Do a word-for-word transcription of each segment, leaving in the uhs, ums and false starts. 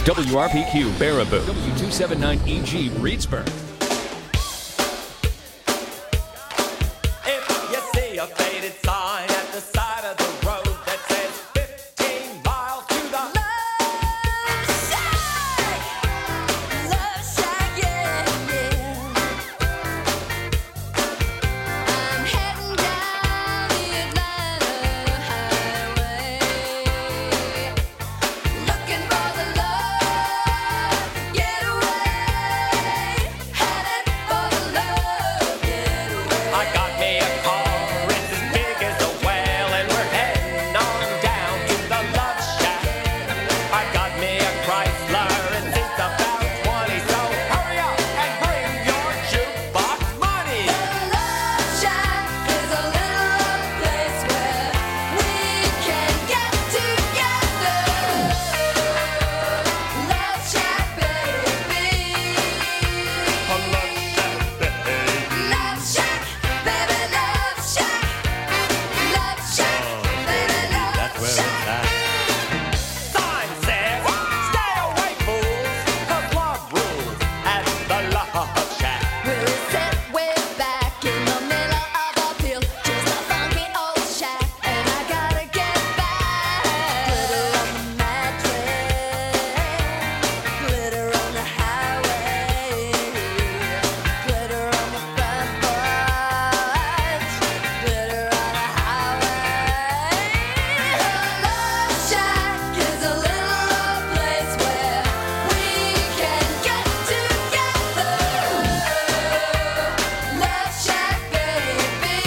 W R P Q, Baraboo. W two seventy-nine E G, Reedsburg. If you see a faded sign at the side of the road that says fifteen miles to the Love Shack, Love Shack, yeah, yeah. I'm heading down the Atlanta highway, looking for the love getaway, headed for the love getaway. I got me a car, it's as big as a whale, and we're heading on down to the Love Shack. I got me a Chrysler, it seats about twenty, so hurry up and bring your jukebox money. The Love Shack is a little place where we can get together. Love Shack, baby. Love Shack, baby, Love Shack. Love Shack, baby, Love Shack. Sign says, stay away, fools, 'cause love rules at the Love Shack. We'll sit way back in the middle of a field, just a funky old shack, and I gotta get back. Glitter on the mattress, glitter on the highway, glitter on the front porch, glitter on the highway. The Love Shack is a little place where we can get together. Love Shack, baby.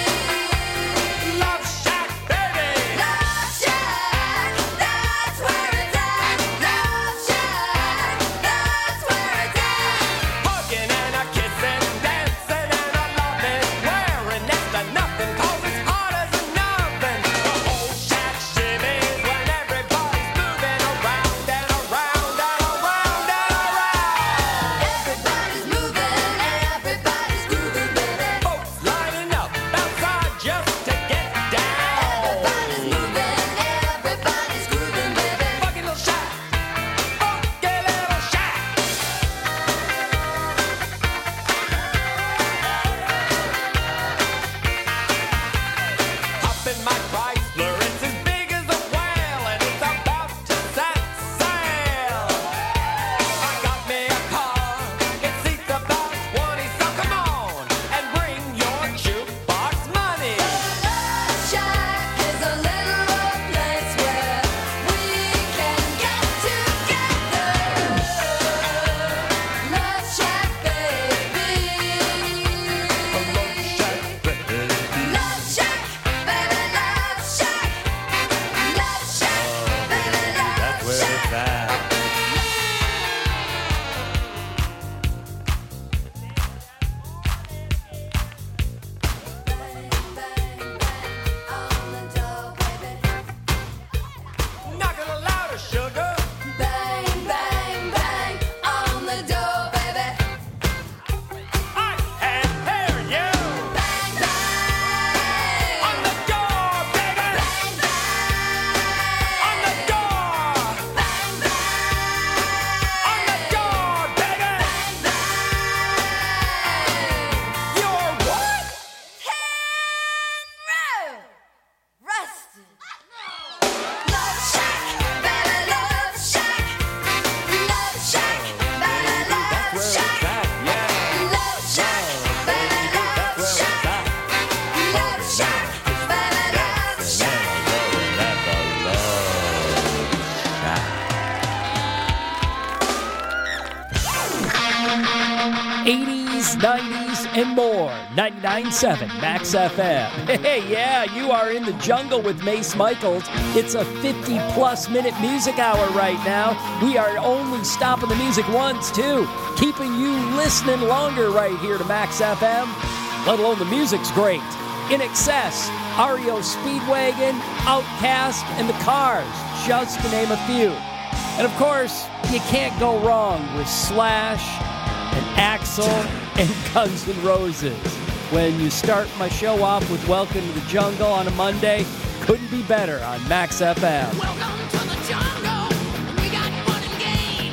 Love Shack, baby! Love Shack, that's where it's at. Love Shack, that's where it's at. Hugging and a kissing, dancing and a loving, wearing next to nothing, 'cause it's hot as a nothing. The whole shack shimmies when everybody's moving around and around and around and around. Everybody's moving, everybody's grooving, baby. Folks lining up outside just to get down. Everybody's moving, everybody's grooving, baby. Funky little shack, funky little shack. Hop in my Chrysler, it's as big as a whale, and it's about to set sail. I got me a car, it seats about twenty, so come on and bring your jukebox money. Love Shack is a little place where we can get together. Love Shack, baby. Love Shack, baby, Love Shack. Love Shack, baby, Love Shack. Bang, bang, bang on the door, baby. Knock it louder, sugar. Bang, bang, bang on the door, baby. I can't hear you. Bang, bang On the door, baby. bang, bang On the door. bang, bang On the door, baby. bang. You're what? Row, rusted. Love Shack, baby, Love Shack. Love Shack, baby, Love Shack. Yeah. Love Shack, baby, Love Shack. Love Shack, baby, Love Shack. eighties, nineties, and more. ninety-nine point seven Max F M. Hey, yeah, you are in the jungle with Mace Michaels. It's a fifty-plus minute music hour right now. We are only stopping the music once, too, keeping you listening longer right here to Max F M, let alone the music's great. In Excess, R E O Speedwagon, Outcast, and The Cars, just to name a few. And of course, you can't go wrong with Slash and Axl and Guns N' Roses. When you start my show off with Welcome to the Jungle on a Monday, couldn't be better on Max F M. Welcome to the jungle. We got fun and games.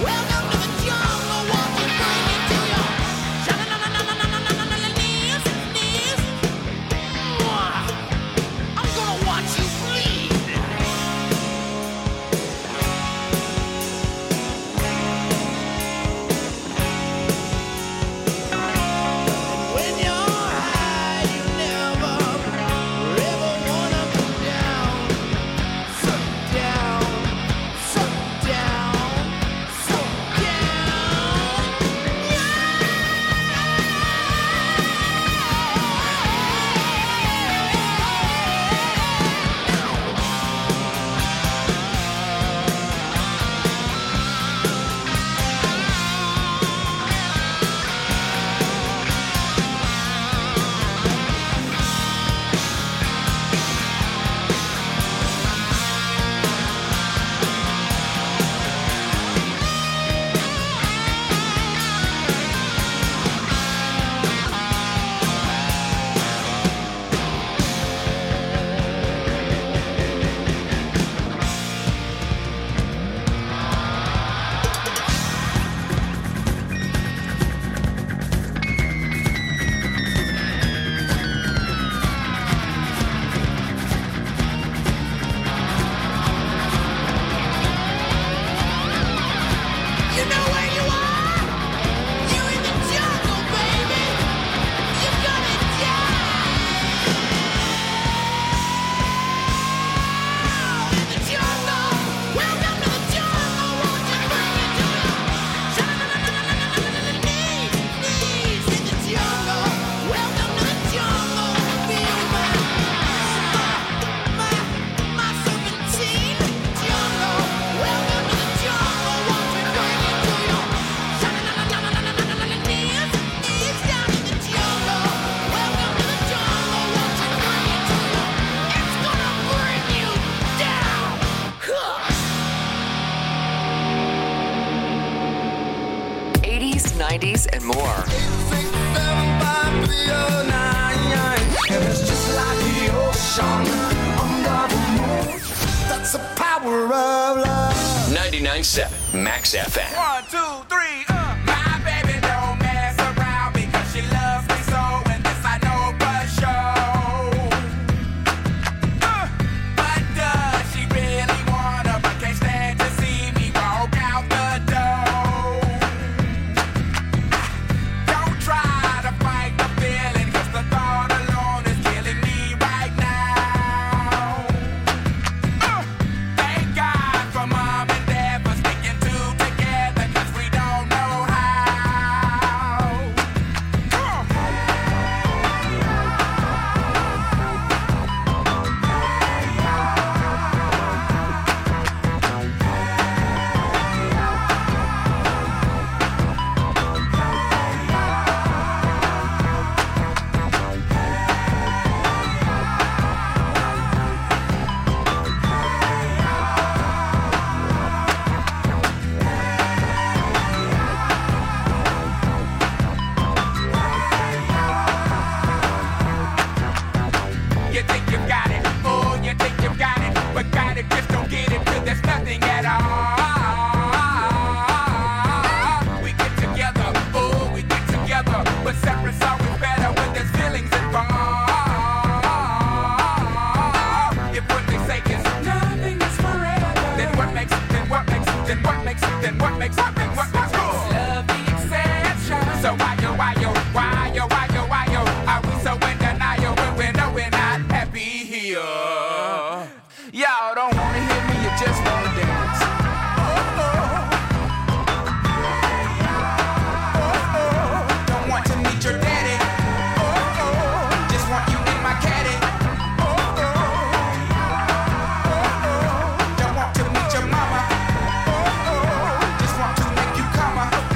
nineties, and more. ninety-nine point seven Max F M. One, two, three, uh. My baby don't mess around because she loves me so, and this I know for sure. Uh, but does she really wanna, but can't stand to see me walk out the door? Don't try to fight the feeling, cause the thought alone is killing me right now. Uh, thank God for mom and dad for sticking two together, cause we don't know how. Come on. You think you got it, oh, you think you got it, but got it, just don't get it, cause there's nothing at all. We get together, oh, we get together, but separate's always better when there's feelings involved. If what they say is nothing is forever, then what makes, then what makes, then what makes, then what makes, what makes, what makes love the exception? So why yo, why yo, why yo, why yo, why yo, are we so in denial when we know we're not happy here? Y'all don't wanna hear me, you just wanna dance. Oh, oh. Oh, oh. Don't want to meet your daddy. Oh, oh. Just want you in my caddy. Oh, oh. Oh, oh. Don't want to meet your mama. Oh, oh. Just want to make you come.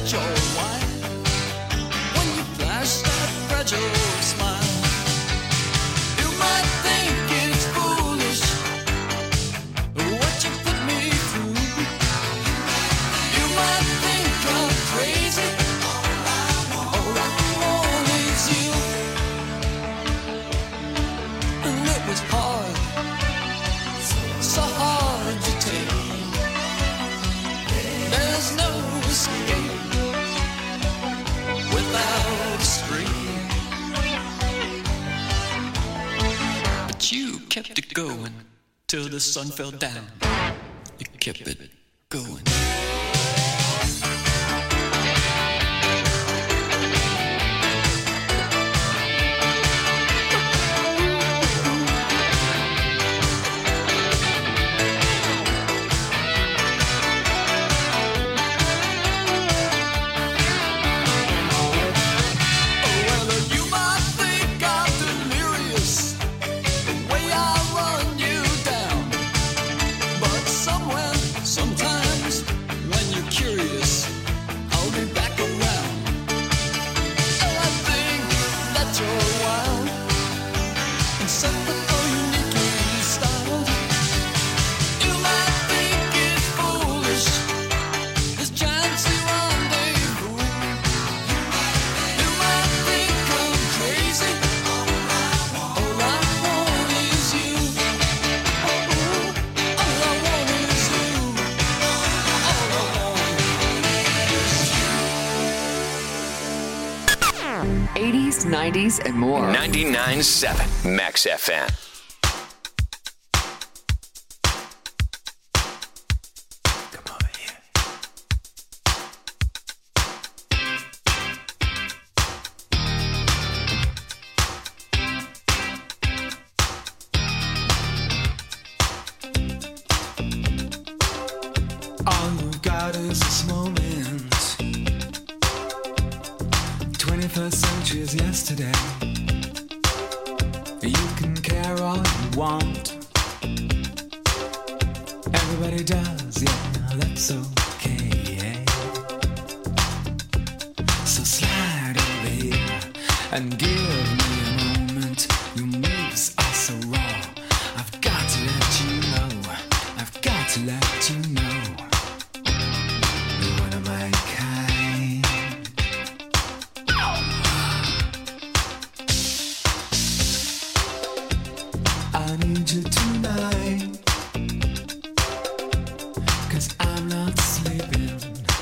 that you're wine when you flash that fragile smile. You might think it's foolish what you put me through. You might think I'm crazy. All I want is you. And it was hard, so hard to take. There's no escape without a scream. But you kept it going till the sun fell down. You kept it going. eighties, nineties, and more. ninety-nine point seven Max F M. Come over here. All you've got is this moment. twenty-first century is yesterday. You can care all you want. Everybody does, yeah, that's okay. So slide over here and give me a moment. Your moves are so raw. I've got to let you know. I've got to let you know. You're one of my kind. I need you tonight, 'cause I'm not sleeping.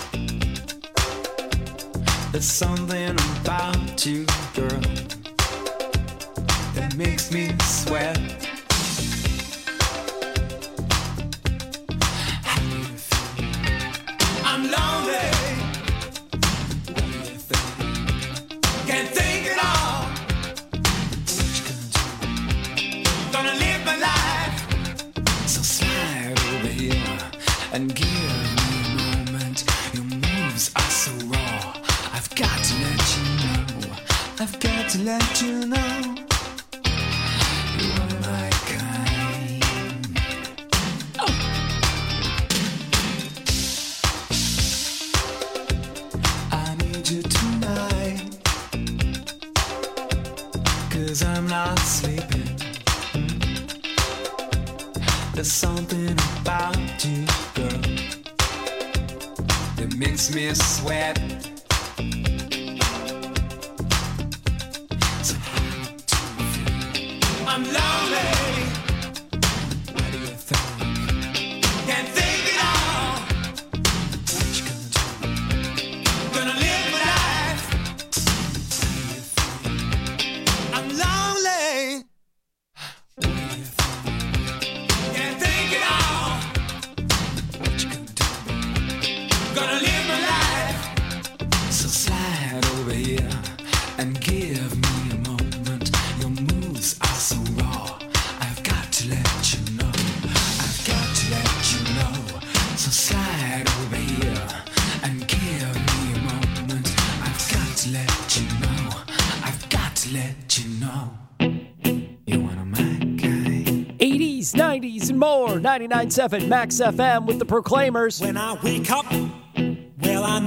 There's something about you, girl, that makes me sweat. How do you feel? I'm lonely. What do you think? Can't think at all. What you gonna do? Gonna live my life. So slide over here and give me a moment. Your moves are so raw. I've got to let you know. I've got to let you know. You're one of my kind. Oh. I need you tonight, 'cause I'm not sleeping. There's something about you, girl, that makes me sweat. So how do you feel? I'm lonely. What do you think? Can't think at all. What you gonna do? Gonna live my life. How do you feel? I'm lonely. What do you think? Can't think at all. What you gonna do? Gonna live my life. So slide over here and give me a moment. Your moves are so raw. I've got to let you know. I've got to let you know. So slide over here and give me a moment. I've got to let you know. I've got to let you know. You're one of my kind. eighties, nineties, and more. ninety-nine point seven Max F M with the Proclaimers. When I wake up, well, I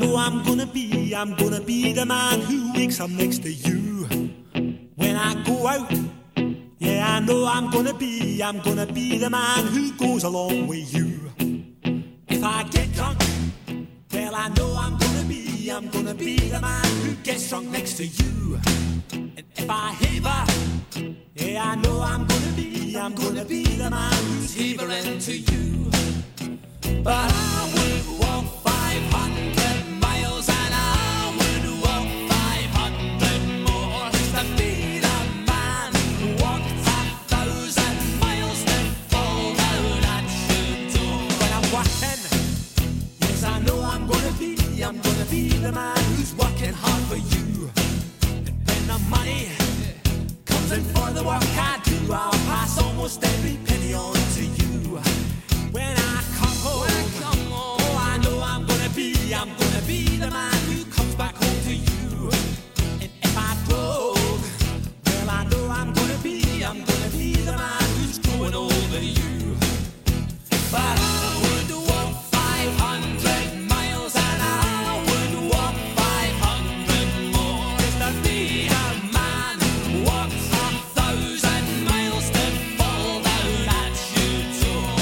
know I'm gonna be, I'm gonna be the man who wakes up next to you when I go out. Yeah, I know I'm gonna be, I'm gonna be the man who goes along with you. If I get drunk, well, I know I'm gonna be, I'm gonna be the man who gets drunk next to you. And if I haver, yeah, I know I'm gonna be, I'm gonna be the man who's havering to you. But I would walk five hundred miles and I would walk five hundred more just to be the man who walks a thousand miles to fall down at your door. When I'm walking, yes, I know I'm gonna be, I'm gonna be the man who's working hard for you. And when the money comes in for the work I do, I'll pass almost every penny on to you. When I come home, when I come home, oh, I know I'm gonna be, I'm gonna be the man who comes back home to you. And if I broke, well, I know I'm gonna be, I'm gonna be the man who's growing over you. But I would walk five hundred miles and I would walk five hundred more just to be a man who walks a thousand miles to fall down at your door.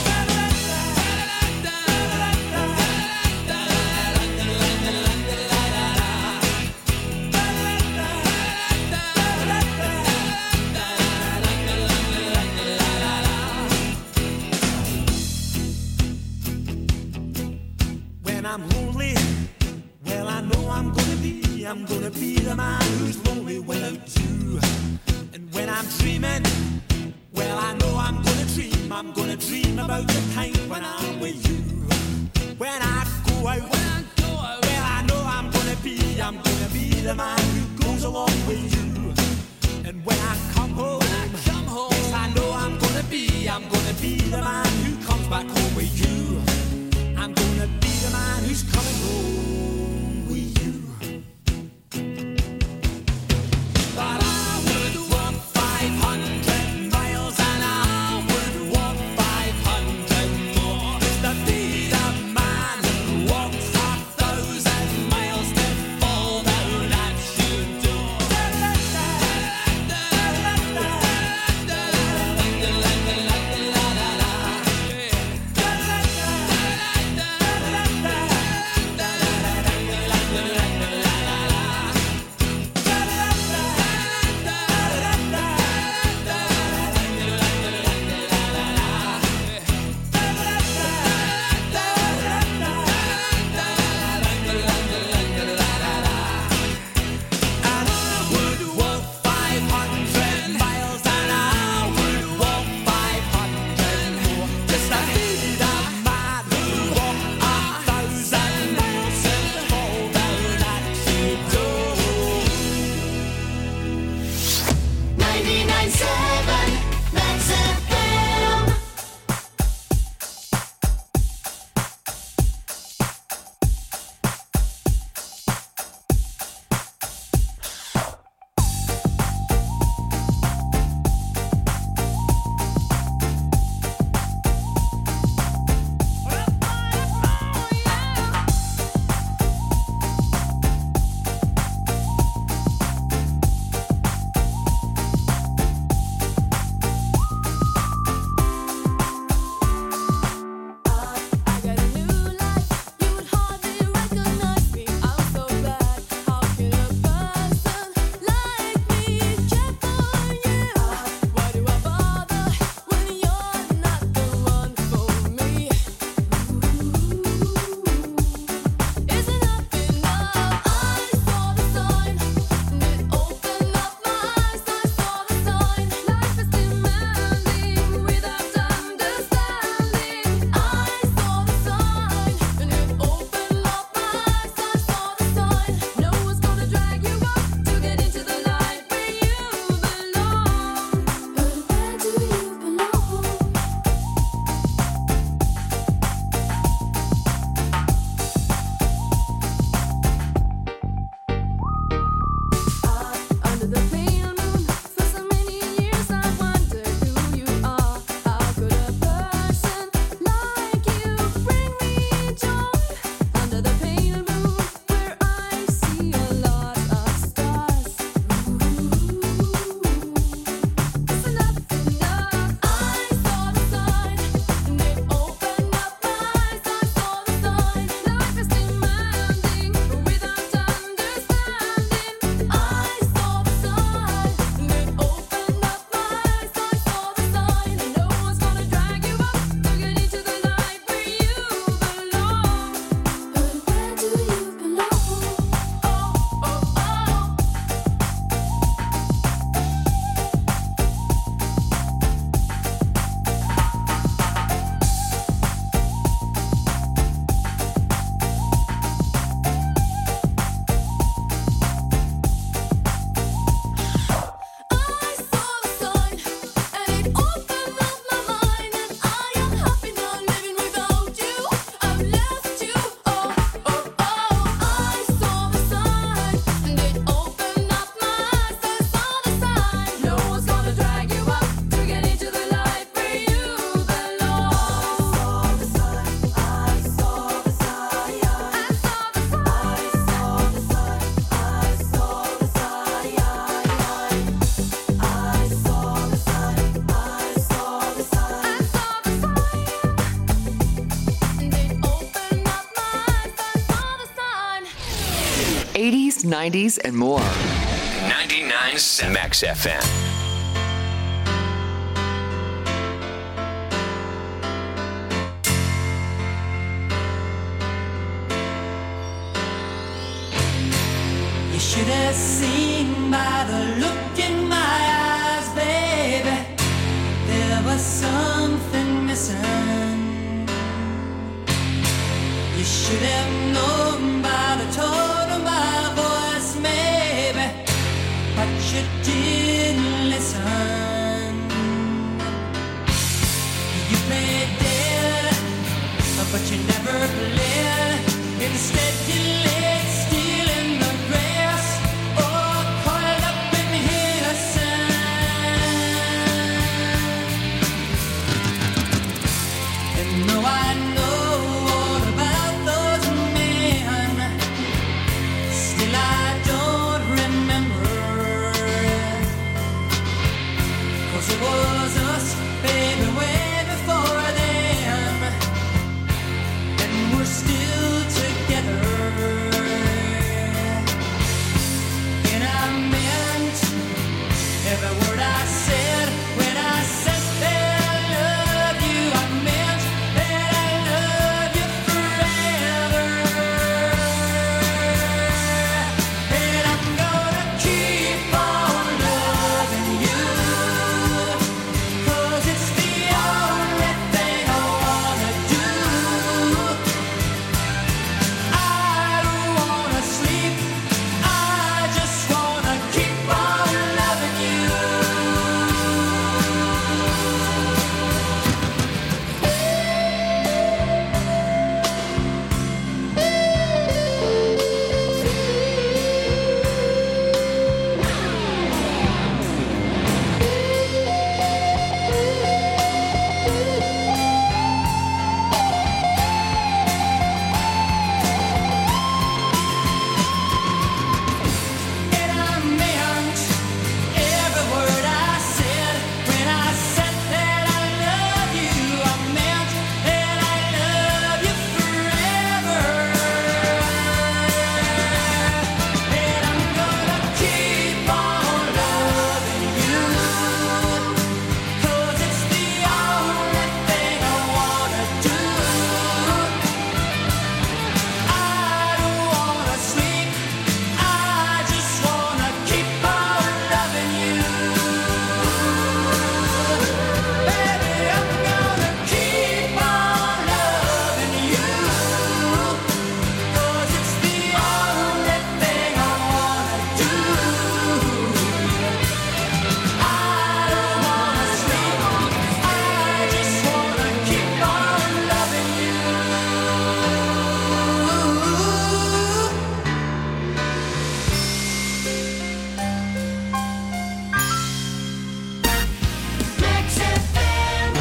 When I'm lonely, well, I know I'm gonna be, I'm gonna be the man who's lonely without you. And when I'm dreaming, well, I know I'm gonna dream, I'm gonna dream about the time when I'm with you. When I go out, when I go out, well, I know I'm gonna be, I'm gonna be the man who goes along with you. And when I come home, when I come home, yes, I know I'm gonna be, I'm gonna be the man who comes back home with you. I'm gonna be the man who's coming home with you. But I would walk five hundred miles and I would walk five hundred more just to be the man who walks a eighties, nineties, and more. ninety-nine point seven Max F M. You should have seen by the look in my eyes, baby, there was something missing. You should have known by the tone of my voice, maybe, but you didn't listen. You played dead, but you never played. Instead you laid still in the grass, or coiled up in the sand. And though I know all about those men, still I don't remember. 'Cause it was us, baby, way before then, and we're still together. And I meant every word I said when I said that I love you. I meant that I love you forever. And I'm gonna keep on loving you, 'cause it's the only thing I wanna do. I don't wanna sleep, I just wanna keep on loving you. And I meant every word I said when I said that I love you. I meant that I love you forever. And I'm gonna keep on loving you, 'cause it's the only thing I wanna do. I don't wanna sleep, I just wanna keep on loving you. Baby, I'm gonna keep on loving you, 'cause it's the only thing I wanna do. I don't wanna sleep, I just wanna keep on loving you. Max F M.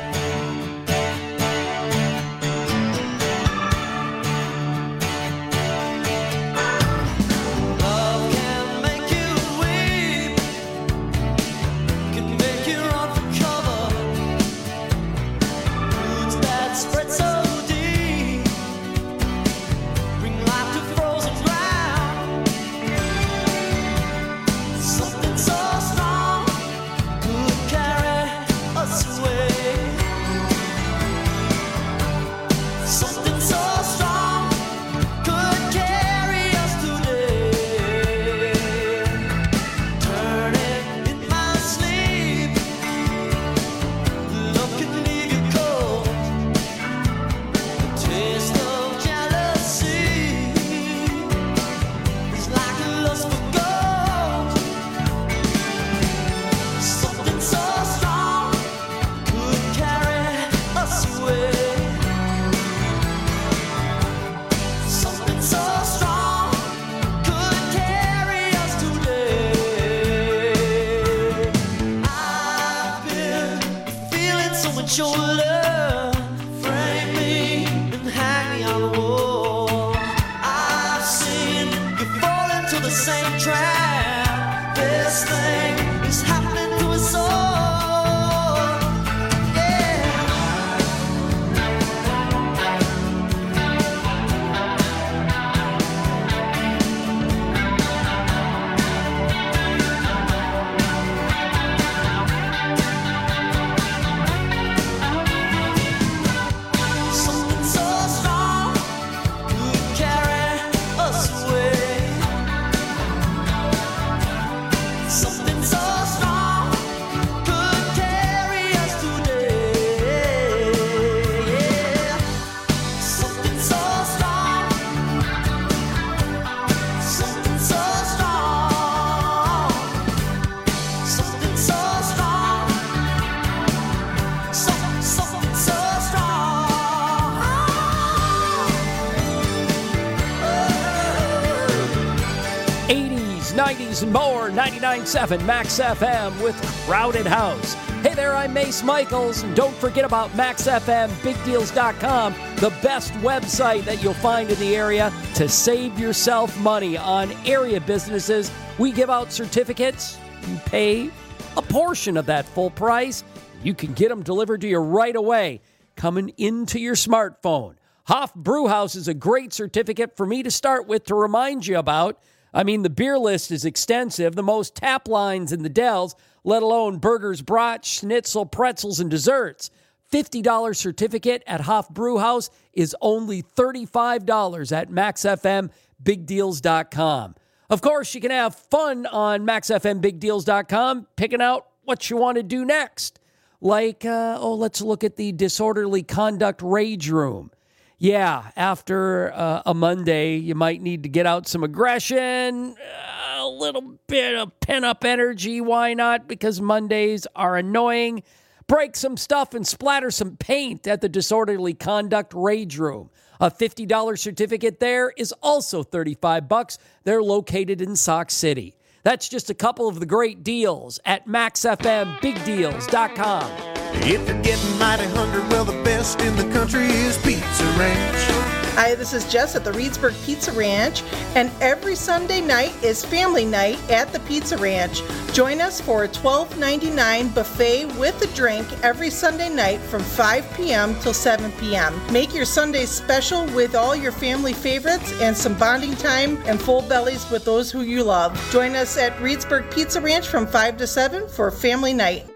Love can make you weep, can make you run for cover. Roots that spread so deep, bring life to frozen ground. Something so strong could carry us away. Something so strong could carry us today. Turn it in my sleep. Love can leave you cold. The taste of jealousy is like a lust for gold. Something so strong could carry us away. Something so strong could carry us today. I've been feeling so much your love, frame me and hang me on the wall. I've seen you fall into the same trap. This thing is happening to us all. Yeah. nineties, and more. ninety-nine point seven Max F M with Crowded House. Hey there, I'm Mace Michaels. And don't forget about max f m big deals dot com, the best website that you'll find in the area to save yourself money on area businesses. We give out certificates. You pay a portion of that full price. You can get them delivered to you right away, coming into your smartphone. Hoff Brewhouse is a great certificate for me to start with to remind you about. I mean, the beer list is extensive, the most tap lines in the Dells, let alone burgers, brats, schnitzel, pretzels, and desserts. fifty dollars certificate at Hoff Brewhouse is only thirty-five dollars at max f m big deals dot com. Of course, you can have fun on max f m big deals dot com, picking out what you want to do next. Like, uh, oh, let's look at the disorderly conduct rage room. Yeah, after uh, a Monday, you might need to get out some aggression, a little bit of pent-up energy. Why not? Because Mondays are annoying. Break some stuff and splatter some paint at the disorderly conduct rage room. A fifty dollars certificate there is also thirty-five bucks. They're located in Sauk City. That's just a couple of the great deals at max f m big deals dot com. If you're getting mighty hungry, well, the best in the country is Pizza Ranch. Hi, this is Jess at the Reedsburg Pizza Ranch, and every Sunday night is family night at the Pizza Ranch. Join us for a twelve ninety-nine buffet with a drink every Sunday night from five p.m. till seven p.m. Make your Sundays special with all your family favorites and some bonding time and full bellies with those who you love. Join us at Reedsburg Pizza Ranch from five to seven for family night.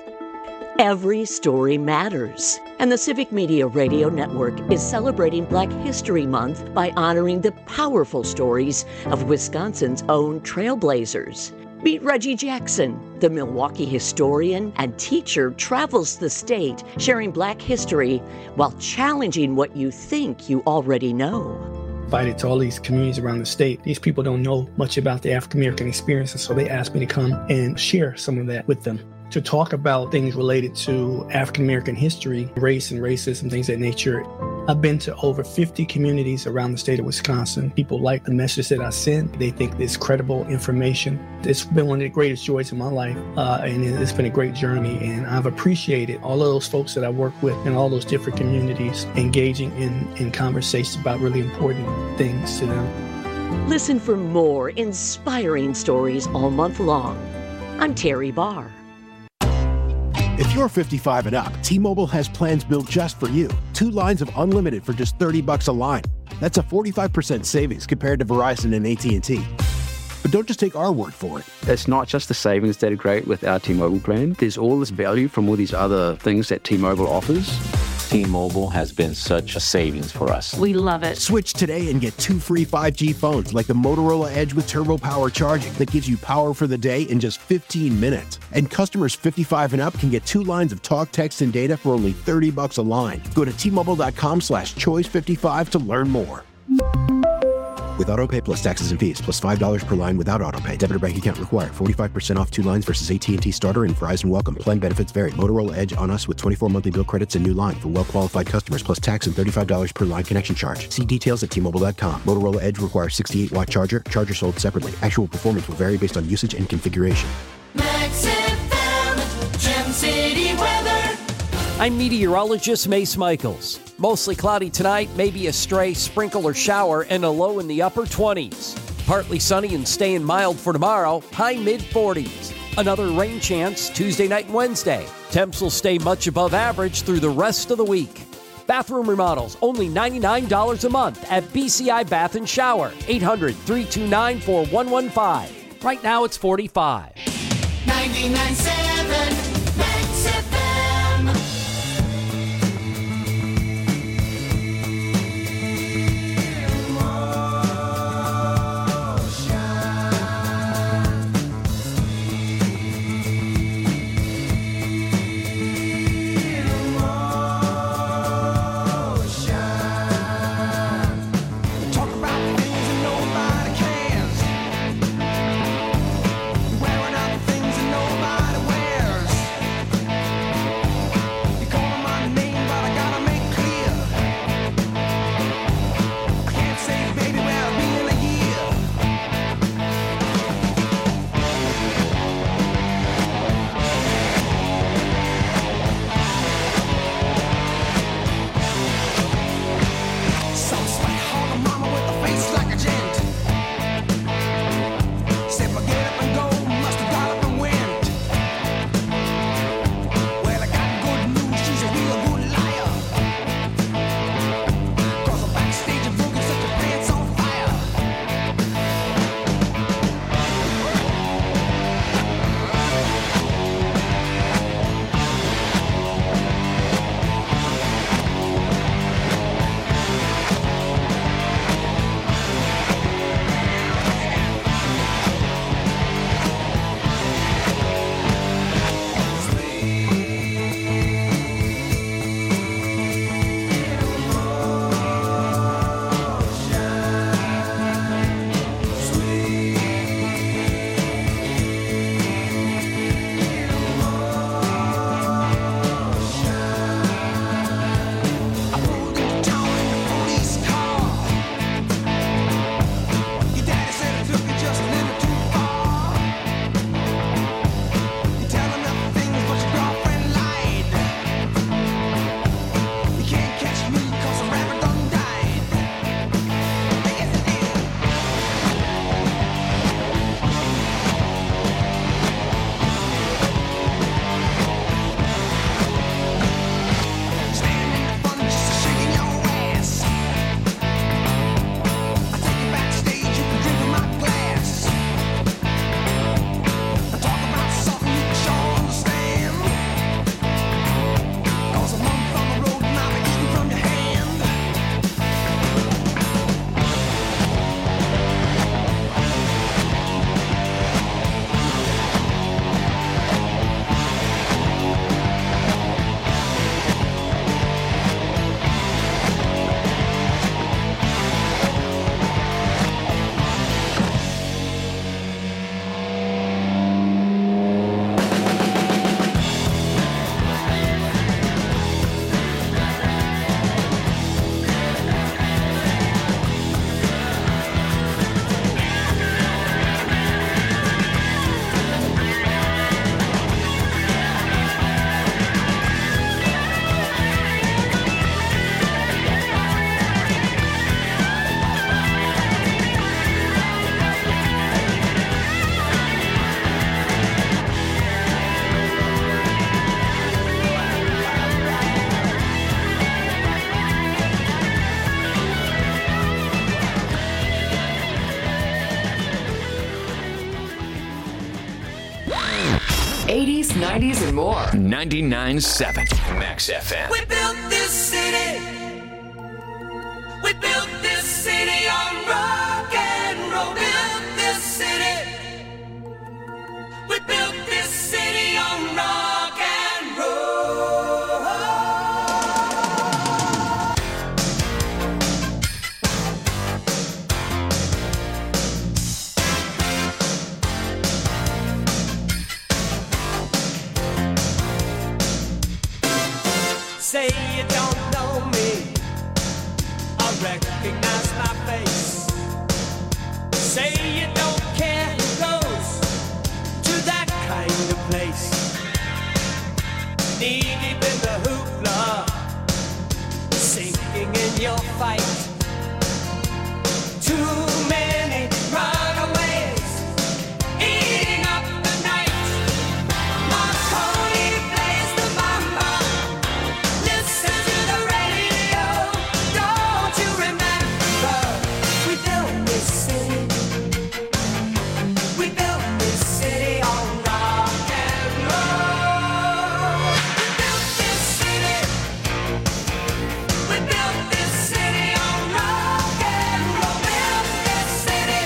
Every story matters, and the Civic Media Radio Network is celebrating Black History Month by honoring the powerful stories of Wisconsin's own trailblazers. Meet Reggie Jackson, the Milwaukee historian and teacher, travels the state sharing Black history while challenging what you think you already know. Invited to all these communities around the state. These people don't know much about the African American experience, and so they asked me to come and share some of that with them. To talk about things related to African American history, race and racism, things of that nature. I've been to over fifty communities around the state of Wisconsin. People like the message that I send. They think it's credible information. It's been one of the greatest joys in my life, uh, and it's been a great journey. And I've appreciated all of those folks that I work with in all those different communities engaging in, in conversations about really important things to them. Listen for more inspiring stories all month long. I'm Terry Barr. If you're fifty-five and up, T-Mobile has plans built just for you. Two lines of unlimited for just thirty bucks a line. That's a forty-five percent savings compared to Verizon and A T and T. But don't just take our word for it. It's not just the savings that are great with our T-Mobile plan. There's all this value from all these other things that T-Mobile offers. T-Mobile has been such a savings for us. We love it. Switch today and get two free five G phones like the Motorola Edge with Turbo Power charging that gives you power for the day in just fifteen minutes. And customers fifty-five and up can get two lines of talk, text, and data for only thirty bucks a line. Go to T-Mobile.com slash choice fifty-five to learn more. With AutoPay plus taxes and fees, plus five dollars per line without AutoPay. Debit or bank account required. forty-five percent off two lines versus A T and T Starter and Verizon Welcome. Plan benefits vary. Motorola Edge on us with twenty-four monthly bill credits and new line for well-qualified customers, plus tax and thirty-five dollars per line connection charge. See details at T Mobile dot com. Motorola Edge requires sixty-eight watt charger. Charger sold separately. Actual performance will vary based on usage and configuration. Max F M, Gem City weather. I'm meteorologist Mace Michaels. Mostly cloudy tonight, maybe a stray sprinkle or shower, and a low in the upper twenties. Partly sunny and staying mild for tomorrow, high mid forties. Another rain chance Tuesday night and Wednesday. Temps will stay much above average through the rest of the week. Bathroom remodels, only ninety-nine dollars a month at B C I Bath and Shower. eight hundred, three two nine, four one one five. Right now it's forty-five. ninety-nine point seven Max F M. Wearing out the things that nobody wears. eighties, nineties, and more. ninety-nine point seven Max F M. We built this city. We built this city on rock and roll. Built this city. We built this city on rock and roll. Say you don't know me, I recognize my face. Say you don't care who goes to that kind of place. Knee deep in the hoopla, sinking in your fight. Too many runaways eating up the night. Marconi plays the mama. Listen to the radio. Don't you remember? We built this city. We built this city on rock and roll. We built this city. We built this city on rock and roll. Built this city.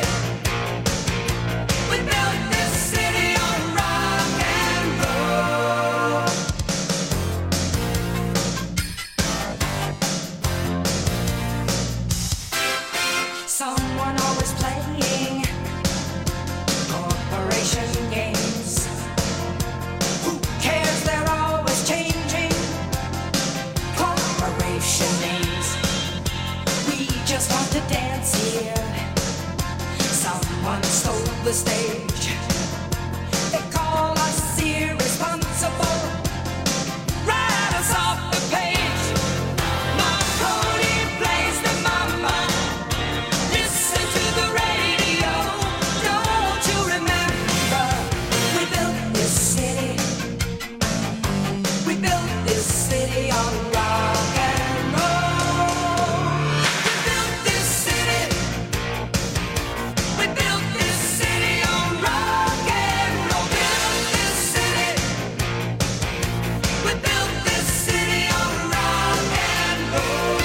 We built this city on rock and roll. Someone always playing corporation games. Who cares? They're always changing corporation names. We just want to dance here. Someone stole the stage. They call us irresponsible. Write us off the page. Marconi plays the mama. Listen to the radio. Don't you remember? We built this city. We built this city on rock and roll. We built this city. We built this city on rock and roll. Built this city. We built this city on rock and roll.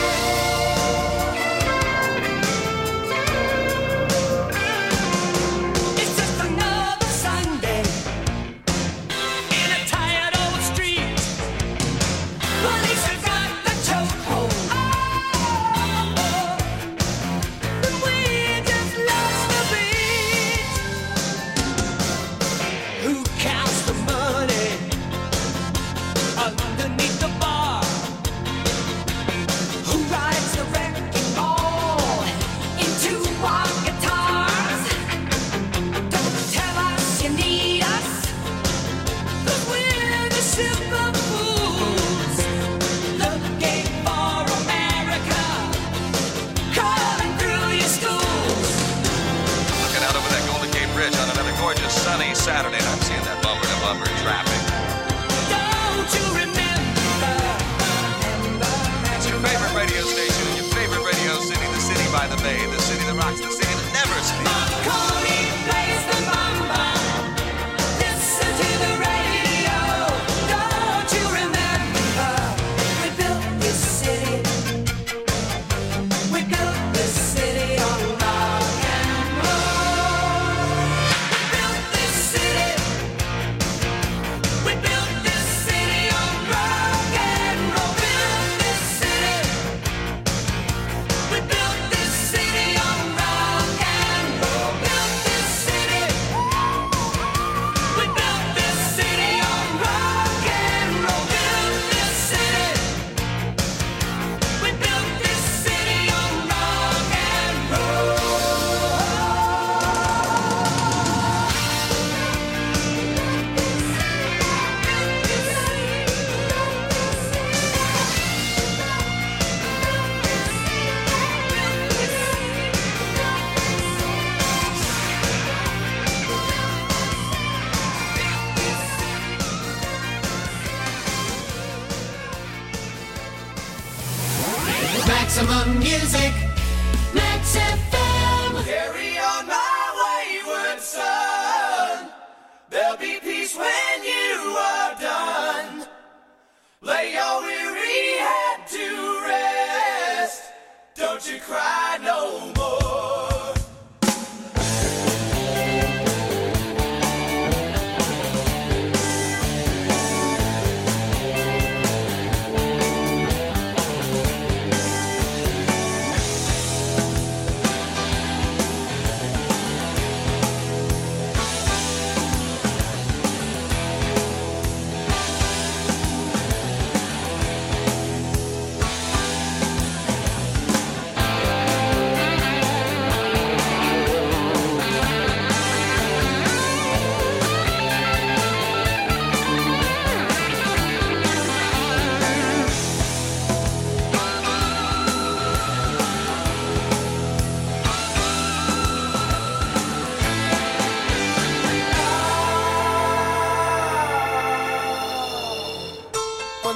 It's just another Sunday in a tired old street. Police have got the chokehold. But we just lost the beat. Who counts the money underneath the bar? Who rides the wrecking ball into our guitars? Don't tell us you need us, 'cause we're the sugar fools looking for America, crawling through your schools. Looking out over that Golden Gate Bridge on another gorgeous sunny Saturday, and I'm seeing that bumper to bumper traffic. Don't you remember? It's your favorite radio station, your favorite radio city, the city by the bay, the city that rocks, the city that never sleeps. Marconi plays the mama. Listen to the radio. Don't you remember? We built this city. We built this city on rock and roll. We built this city. We built this city on rock and roll. Built this city. We built this city on rock and roll. Built this city. We built this city on rock and roll. Built this city. We built this city on rock and roll. Maximum music. Max F M. Carry on my wayward son. There'll be peace when you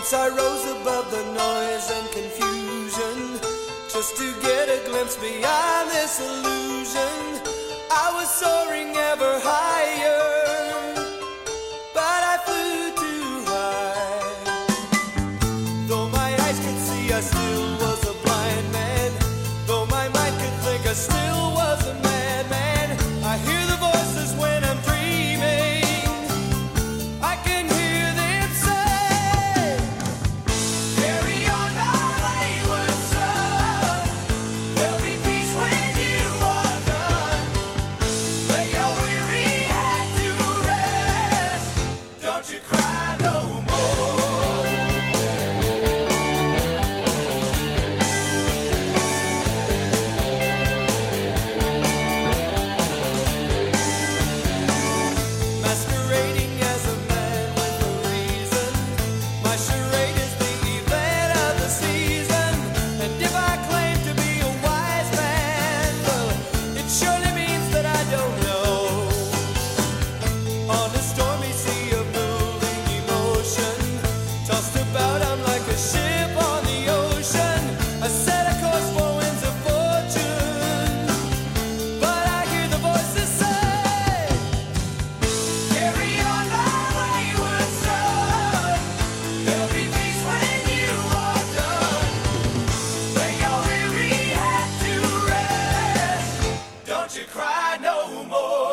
Once I rose above the noise and confusion, just to get a glimpse beyond this illusion. I was soaring ever higher, but I flew too high. Though my eyes could see, I still was a blind man. Though my mind could think, I still was a madman. I hear the voices when I'm dreaming. I can hear them say, carry on our wayward son. There'll be peace when you are done. Lay your weary head to rest. Don't you cry no more. Masquerading as a man with a reason. My charade is the event of the season. And if I claim to be a wise man, well, it surely means that I don't know. On a stormy sea of moving emotion, tossed about, I'm like a ship on the ocean. I set a course for winds of fortune, but I hear the voices say, carry on our wayward son. There'll be peace when you are done. Lay your weary head to rest. Don't you cry no more.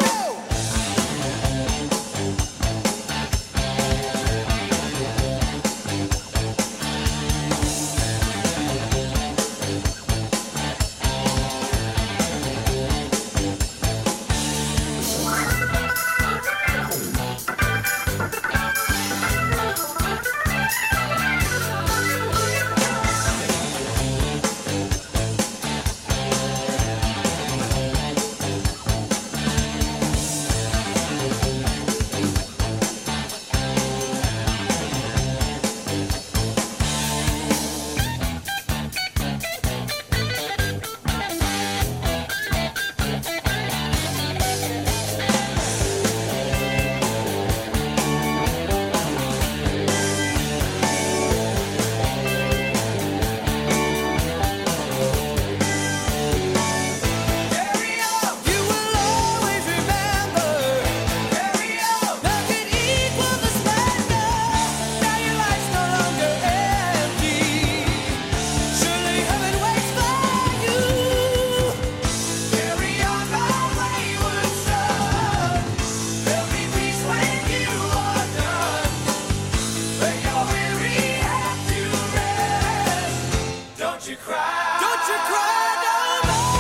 You will always remember. Carry on. Nothing equals the splendor. Now your life's no longer empty. Surely heaven waits for you. Carry on, our wayward son. There'll be peace when you are done. Lay your weary head to rest. Don't you cry. Don't you cry no more.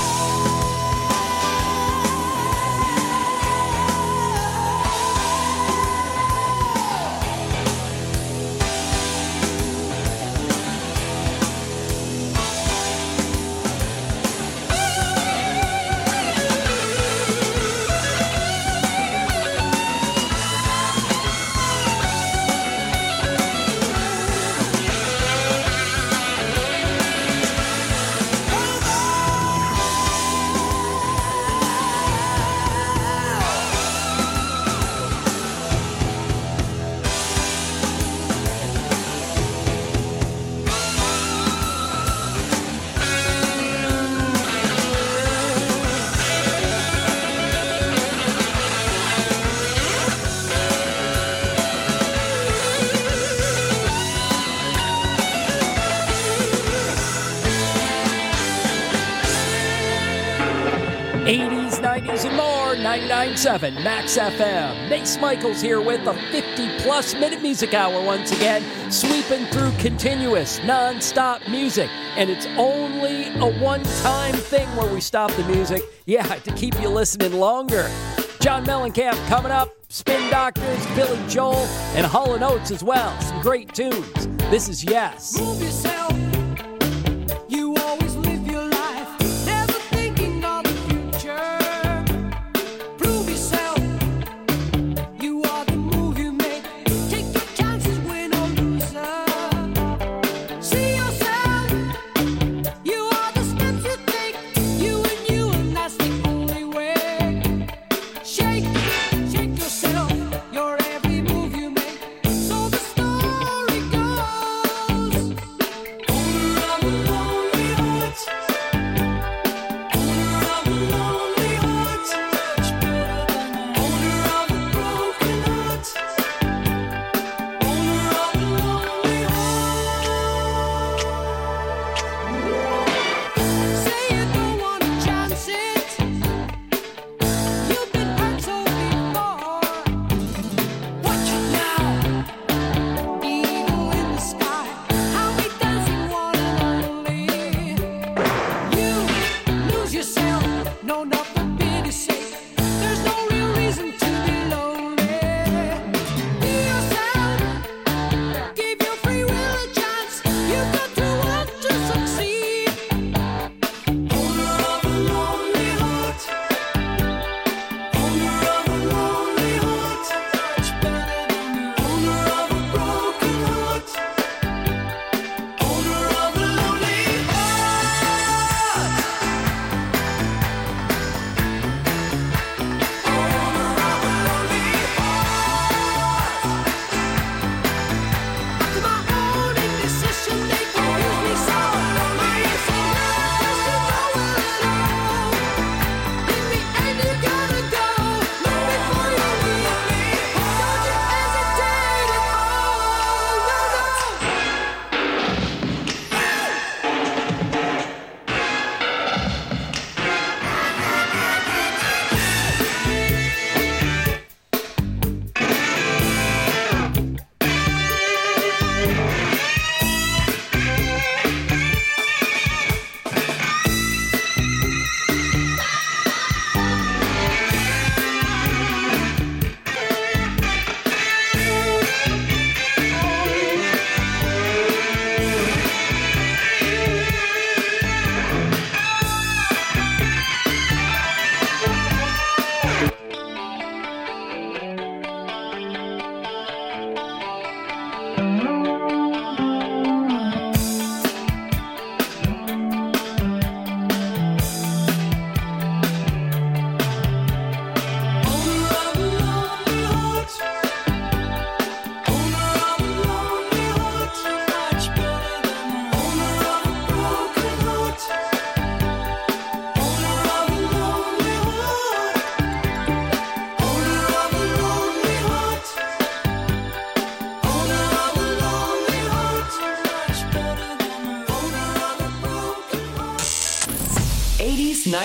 eighties, nineties, and more. ninety-nine point seven Max F M. Mace Michaels here with a fifty-plus minute music hour once again, sweeping through continuous, non-stop music. And it's only a one-time thing where we stop the music, yeah, to keep you listening longer. John Mellencamp coming up, Spin Doctors, Billy Joel, and Hall and Oates as well. Some great tunes. This is Yes. Move yourself. You always live your life, never thinking of the future. Prove yourself. You are the move you make. Take your chances, win or loser. See yourself. You are the steps you take. You and you, and that's the only way. Shake, shake yourself. Your every move you make. So the story goes.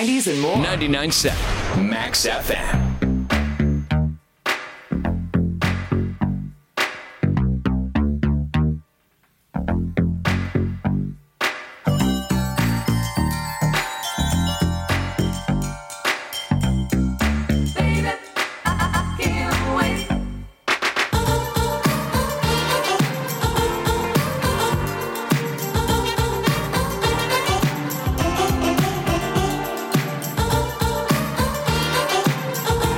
nineties and more. ninety-nine point seven Max F M. Baby,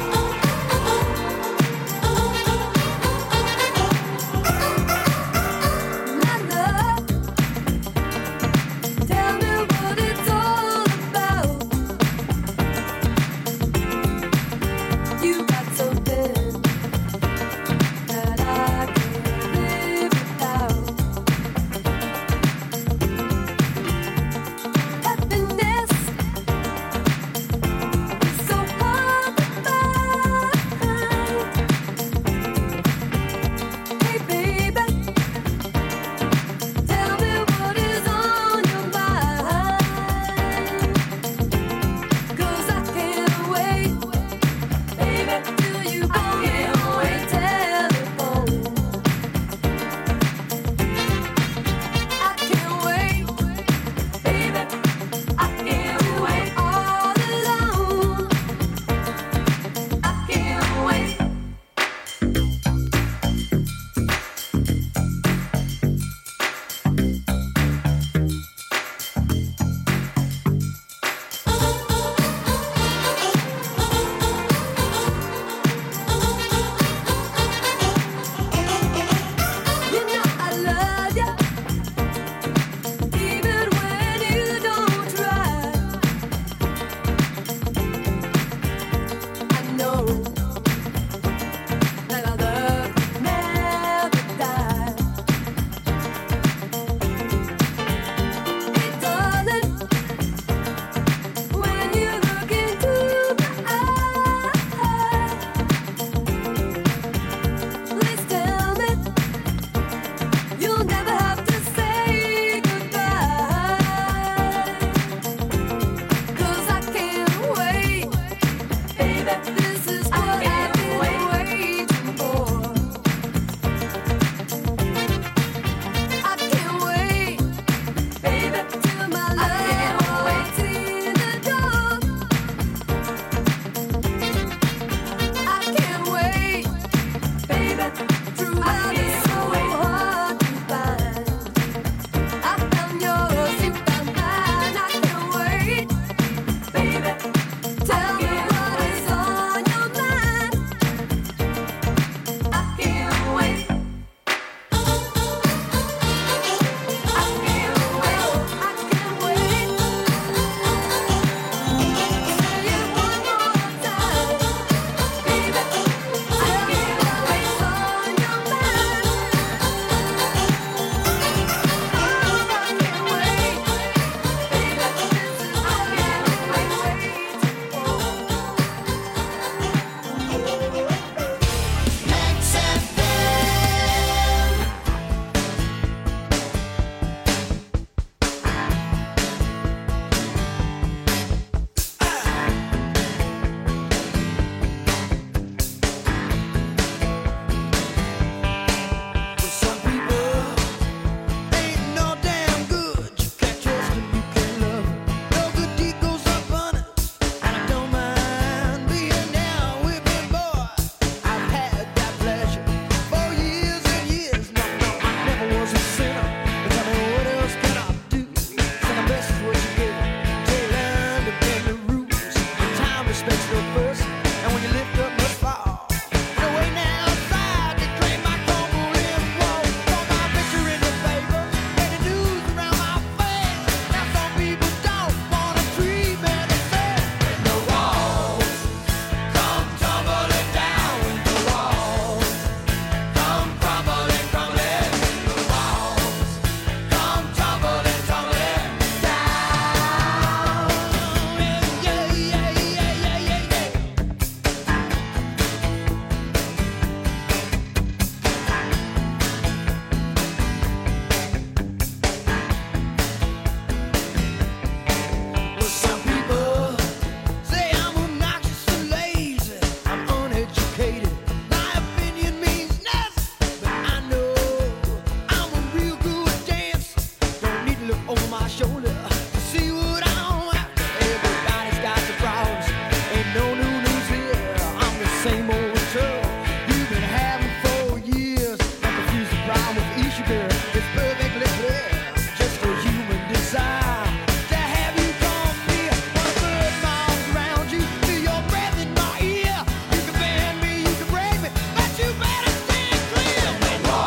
same old